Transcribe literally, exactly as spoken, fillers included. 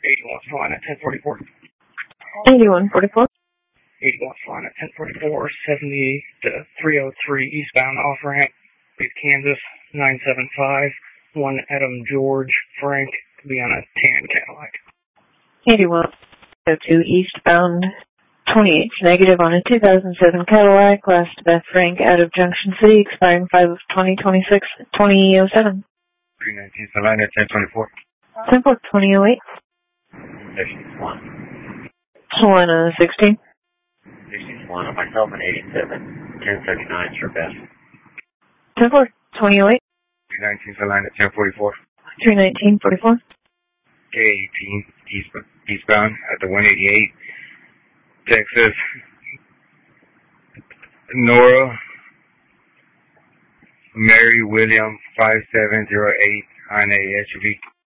eighty-one flying at ten forty-four. eighty-one forty-four. eighty-one flying at ten forty-four, seventy to three oh three eastbound off-ramp, Kansas, nine seven five, one Adam George Frank, to be on a tan Cadillac. eighty-one oh two eastbound, twenty-eight negative on a two thousand seven Cadillac, last Beth Frank out of Junction City, expiring five of twenty twenty-six, twenty oh seven. three nineteen, so line at ten twenty-four. ten four, twenty oh eight. sixty-one. Helena, sixteen. sixty-one on myself and eighty-seven. ten thirty-nine for Beth. ten four, twenty oh eight. three nineteen, so line at ten forty-four. three nineteen, forty-four. K eighteen, east, eastbound at the one eighty-eight, Texas. Nora, Mary William, five seven zero eight, on a S U V.